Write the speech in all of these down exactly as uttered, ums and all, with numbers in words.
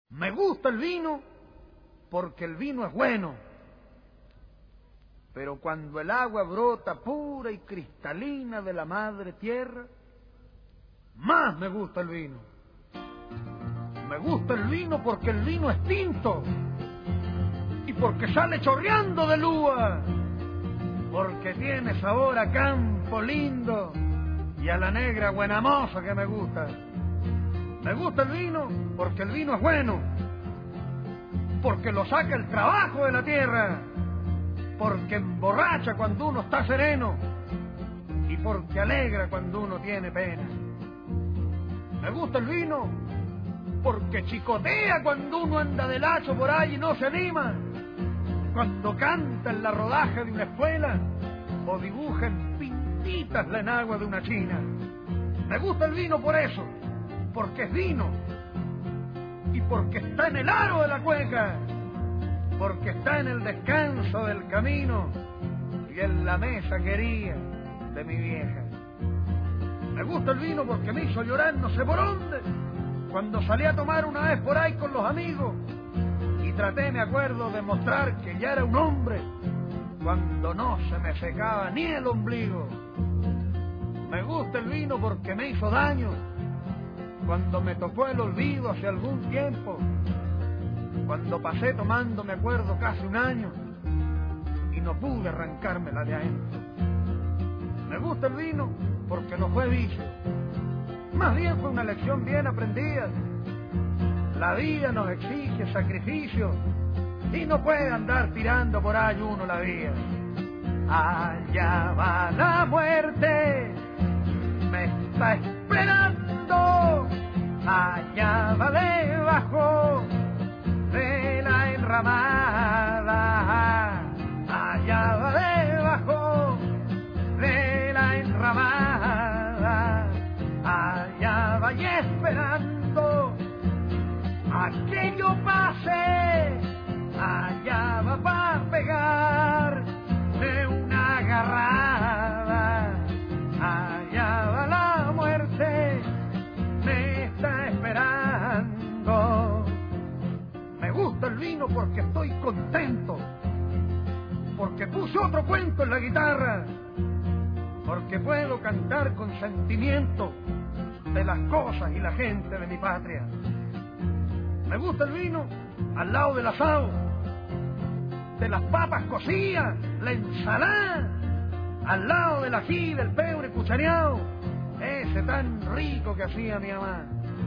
Me gusta el vino porque el vino es bueno, pero cuando el agua brota pura y cristalina de la madre tierra, más me gusta el vino. Me gusta el vino porque el vino es tinto y porque sale chorreando de lúa, porque tiene sabor a campo lindo y a la negra buena moza que me gusta. Me gusta el vino porque el vino es bueno, porque lo saca el trabajo de la tierra, porque emborracha cuando uno está sereno y porque alegra cuando uno tiene pena. Me gusta el vino porque chicotea cuando uno anda de lazo por ahí y no se anima, cuando canta en la rodaja de una escuela o dibuja en pintitas la enagua de una china. Me gusta el vino por eso, porque es vino y porque está en el aro de la cueca, porque está en el descanso del camino y en la mesa querida de mi vieja. Me gusta el vino porque me hizo llorar no sé por dónde cuando salí a tomar una vez por ahí con los amigos y traté, me acuerdo, de mostrar que ya era un hombre cuando no se me secaba ni el ombligo. Me gusta el vino porque me hizo daño cuando me tocó el olvido hace algún tiempo, cuando pasé tomando, me acuerdo, casi un año y no pude arrancármela de adentro. Me gusta el vino porque no fue vicio, más bien fue una lección bien aprendida. La vida nos exige sacrificio y no puede andar tirando por ahí uno la vía. Allá va la muerte, me está esperando, allá va debajo de la enramada, allá va debajo de la enramada, allá va y esperando a que yo pase, allá va para pegar de una agarrada, allá va la muerte, me está esperando. Me gusta el vino porque estoy contento, porque puse otro cuento en la guitarra, porque puedo cantar con sentimiento de las cosas y la gente de mi patria. Me gusta el vino al lado del asado, de las papas cocidas, la ensalada, al lado del ají, del pebre cuchareado, ese tan rico que hacía mi mamá.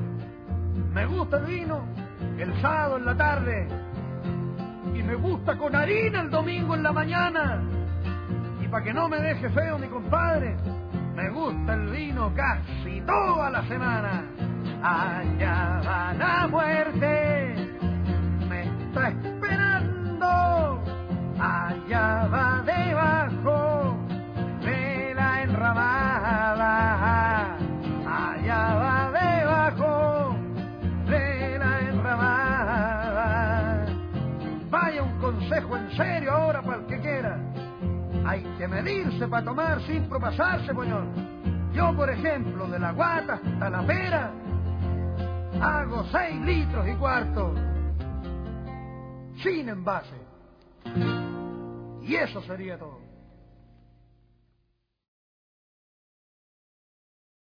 Me gusta el vino el sábado en la tarde y me gusta con harina el domingo en la mañana, y para que no me deje feo mi compadre, me gusta el vino casi toda la semana. Allá va la muerte, me está esperando, allá va debajo de la enramada, allá va debajo de la enramada. Vaya un consejo en serio ahora para el que quiera. Hay que medirse para tomar sin propasarse, poñón. Yo, por ejemplo, de la guata hasta la pera, hago seis litros y cuarto, sin envase. Y eso sería todo.